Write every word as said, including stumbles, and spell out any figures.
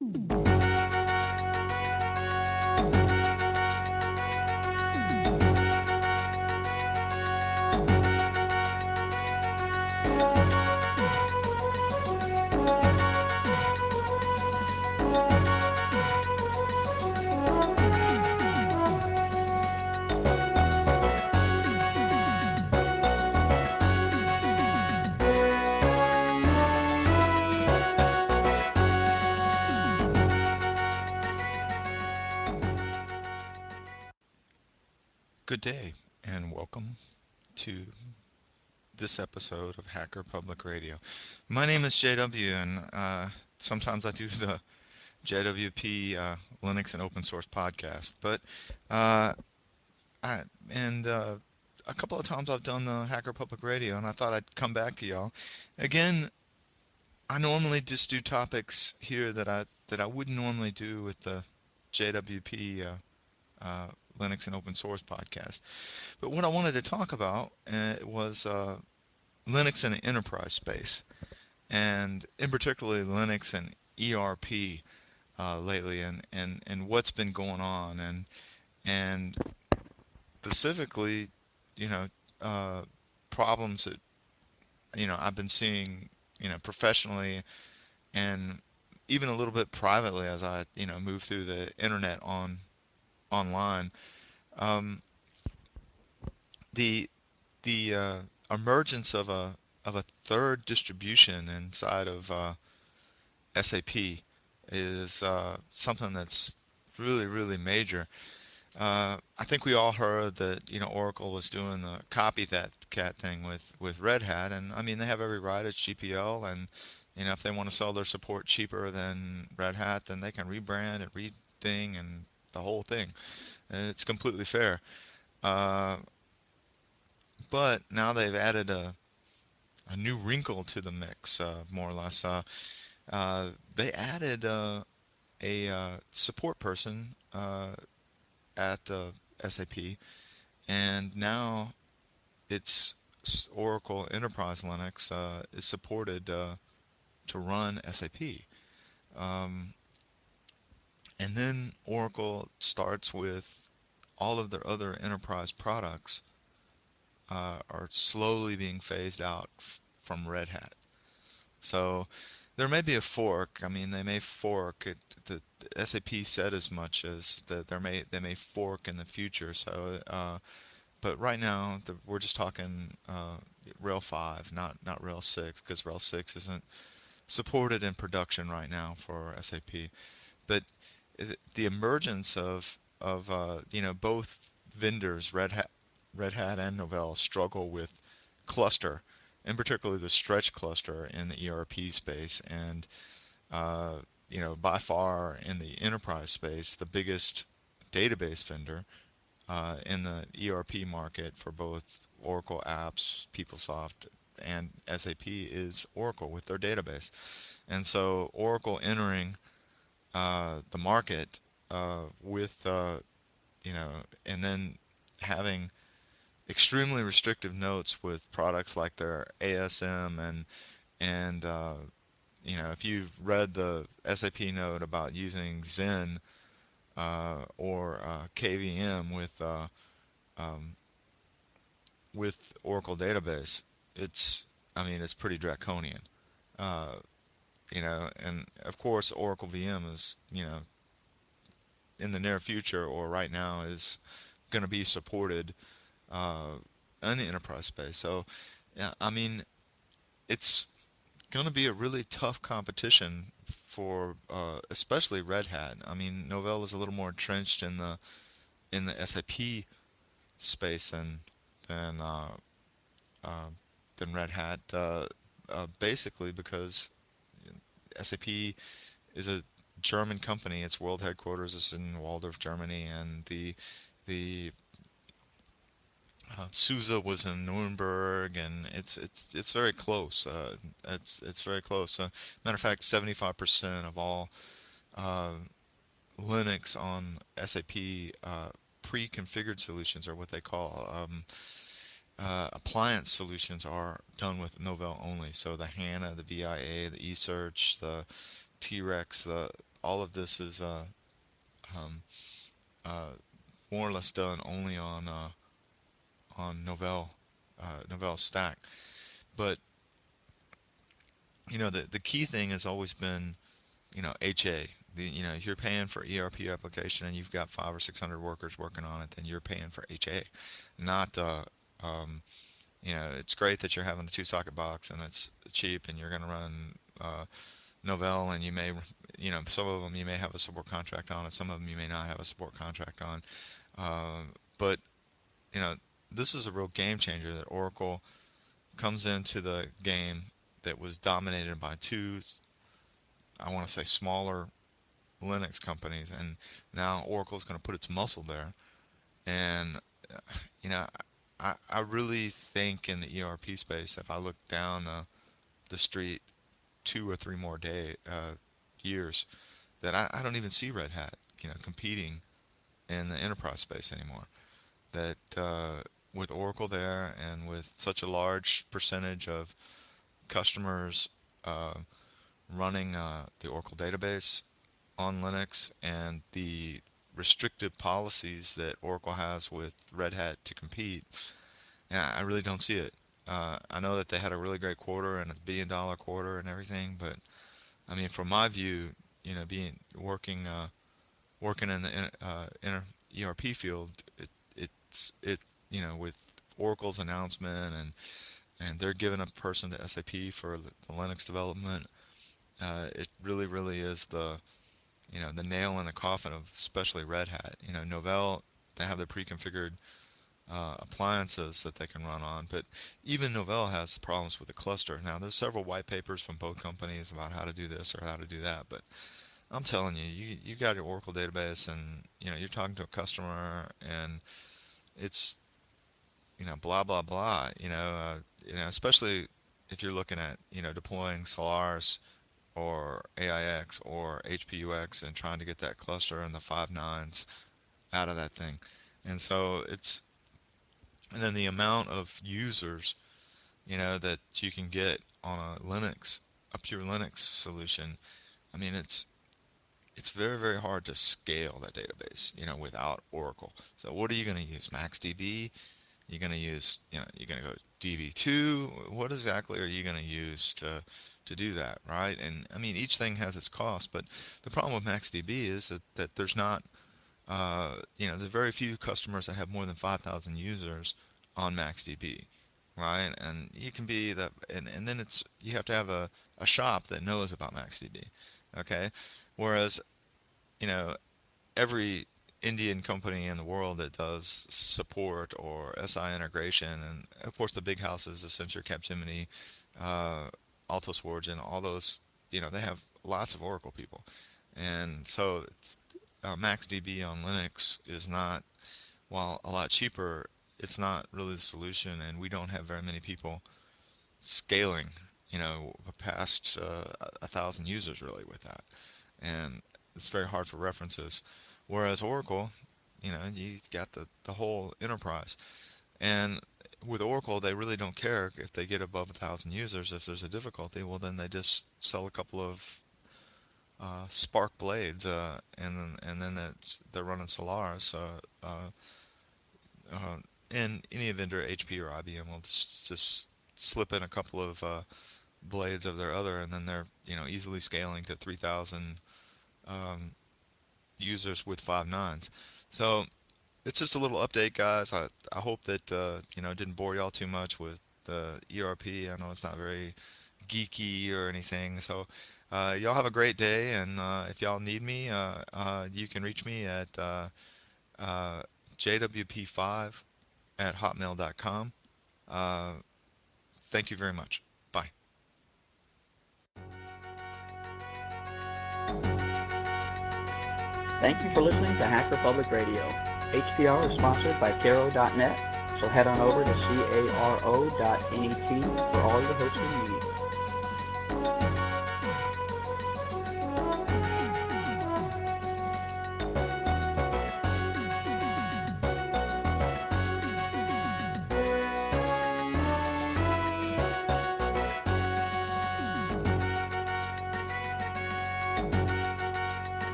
Good day, and welcome to this episode of Hacker Public Radio. My name is J W, and uh, sometimes I do the J W P uh, Linux and Open Source podcast. But uh, I and uh, a couple of times I've done the Hacker Public Radio, and I thought I'd come back to y'all. Again, I normally just do topics here that I that I wouldn't normally do with the J W P uh, uh, Linux and Open Source podcast. But what I wanted to talk about uh, was uh, Linux in the enterprise space, and in particularly Linux and E R P uh, lately, and, and, and what's been going on, and and specifically, you know, uh, problems that you know I've been seeing, you know, professionally and even a little bit privately as I you know move through the internet on online. Um, the the uh, emergence of a of a third distribution inside of uh, S A P is uh, something that's really, really major. Uh, I think we all heard that you know Oracle was doing the copycat cat thing with, with Red Hat, and I mean they have every right. It's G P L, and you know if they want to sell their support cheaper than Red Hat, then they can rebrand and rething and the whole thing. It's completely fair. Uh, but now they've added a, a new wrinkle to the mix, uh, more or less. Uh, uh, they added uh, a uh, support person uh, at the S A P, and now it's Oracle Enterprise Linux uh, is supported uh, to run S A P. Um, and then Oracle starts with all of their other enterprise products uh, are slowly being phased out f- from Red Hat. So there may be a fork. I mean, they may fork. It, the, the S A P said as much as that there may they may fork in the future. So, uh, but right now the, we're just talking uh, Rail five, not not Rail six, because Rail six isn't supported in production right now for S A P. But it, the emergence of of uh, you know both vendors, Red Hat, Red Hat and Novell, struggle with cluster, and particularly the stretch cluster in the E R P space, and uh, you know by far in the enterprise space, the biggest database vendor uh, in the E R P market for both Oracle apps, PeopleSoft, and S A P is Oracle with their database. And so Oracle entering uh, the market uh, with uh, you know, and then having extremely restrictive notes with products like their A S M and and uh, you know, if you've read the S A P note about using Xen uh, or uh, K V M with uh, um, with Oracle database, it's I mean it's pretty draconian. Uh, you know, and of course Oracle V M is you know in the near future or right now is going to be supported uh, in the enterprise space. So, yeah, I mean, it's going to be a really tough competition for uh, especially Red Hat. I mean, Novell is a little more entrenched in the in the S A P space than than uh, uh, than Red Hat, uh, uh, basically because S A P is a German company. Its world headquarters is in Waldorf, Germany, and the the uh, Sousa was in Nuremberg, and it's it's it's very close. Uh, it's it's very close. Uh, matter of fact, seventy-five percent of all uh, Linux on S A P uh, pre-configured solutions, or what they call um, uh, appliance solutions, are done with Novell only. So the HANA, the V I A, the eSearch, the T-Rex, the all of this is uh, um, uh, more or less done only on uh, on Novell uh, Novell Stack. But you know the the key thing has always been you know H A. The, you know if you're paying for E R P application and you've got five or six hundred workers working on it, then you're paying for H A, not uh, um, you know it's great that you're having a two socket box and it's cheap and you're going to run uh, Novell, and you may you know some of them you may have a support contract on and some of them you may not have a support contract on. Uh, but you know this is a real game changer that Oracle comes into the game that was dominated by two, I want to say, smaller Linux companies, and now Oracle's going to put its muscle there. And uh, you know, I I really think in the E R P space, if I look down uh, the street two or three more day uh, years, that I, I don't even see Red Hat, you know, competing in the enterprise space anymore. That uh, with Oracle there and with such a large percentage of customers uh, running uh, the Oracle database on Linux and the restrictive policies that Oracle has with Red Hat to compete, yeah, I really don't see it. Uh, I know that they had a really great quarter and a billion dollar quarter and everything, but I mean, from my view, you know, being working uh, working in the uh, inter E R P field, it, it's it you know with Oracle's announcement and and they're giving a person to S A P for the Linux development. Uh, it really, really is the you know the nail in the coffin of especially Red Hat. You know, Novell, they have the pre-configured uh, appliances that they can run on, but even Novell has problems with the cluster. Now, there's several white papers from both companies about how to do this or how to do that, but I'm telling you, you you got your Oracle database, and you know you're talking to a customer, and it's you know blah blah blah. You know, uh, you know, especially if you're looking at you know deploying Solaris or A I X or H P U X and trying to get that cluster and the five nines out of that thing. And so it's and then the amount of users, you know, that you can get on a Linux, a pure Linux solution. I mean, it's it's very very hard to scale that database, you know, without Oracle. So what are you going to use? MaxDB? You're going to use, you know, you're going to go D B two. What exactly are you going to use to to do that, right? And I mean, each thing has its cost, but the problem with MaxDB is that, that there's not, uh, you know, there's very few customers that have more than five thousand users on MaxDB, right? And you can be that, and, and then it's you have to have a, a shop that knows about MaxDB, okay? Whereas, you know, every Indian company in the world that does support or S I integration, and of course the big houses, Accenture, Capgemini, uh, Altos Origin, all those, you know, they have lots of Oracle people, and so it's, uh, MaxDB on Linux is not, while a lot cheaper, it's not really the solution, and we don't have very many people scaling, you know, past uh, a thousand users really with that, and it's very hard for references. Whereas Oracle, you know, you got the, the whole enterprise. And with Oracle, they really don't care if they get above a thousand users. If there's a difficulty, well, then they just sell a couple of uh, Spark blades, uh, and and then it's, they're running Solaris. Uh, uh, uh, and any vendor, H P or I B M, will just just slip in a couple of uh, blades of their other, and then they're you know easily scaling to three thousand um, users with five nines. So it's just a little update, guys. I I hope that uh, you know didn't bore y'all too much with the E R P. I know it's not very geeky or anything. So uh, y'all have a great day, and uh, if y'all need me, uh, uh, you can reach me at uh, uh, j w p five at hotmail dot com. Uh, thank you very much. Bye. Thank you for listening to Hacker Public Radio. H P R is sponsored by Caro dot net, so head on over to caro dot net for all your hosting needs.